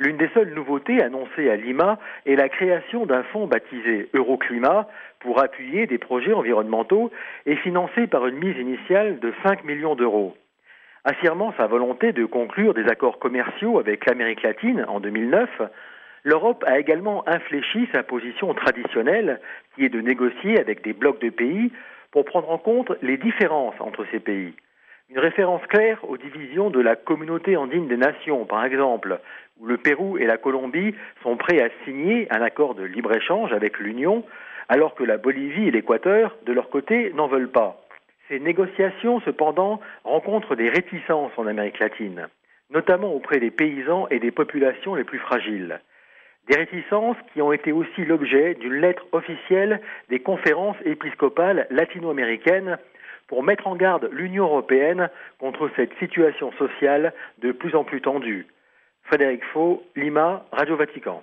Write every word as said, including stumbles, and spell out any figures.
L'une des seules nouveautés annoncées à Lima est la création d'un fonds baptisé Euroclimat pour appuyer des projets environnementaux et financé par une mise initiale de cinq millions d'euros. Affirmant sa volonté de conclure des accords commerciaux avec l'Amérique latine en deux mille neuf, l'Europe a également infléchi sa position traditionnelle, qui est de négocier avec des blocs de pays pour prendre en compte les différences entre ces pays. Une référence claire aux divisions de la communauté andine des nations, par exemple, où le Pérou et la Colombie sont prêts à signer un accord de libre-échange avec l'Union, alors que la Bolivie et l'Équateur, de leur côté, n'en veulent pas. Ces négociations, cependant, rencontrent des réticences en Amérique latine, notamment auprès des paysans et des populations les plus fragiles. Des réticences qui ont été aussi l'objet d'une lettre officielle des conférences épiscopales latino-américaines pour mettre en garde l'Union européenne contre cette situation sociale de plus en plus tendue. Frédéric Faux, Lima, Radio Vatican.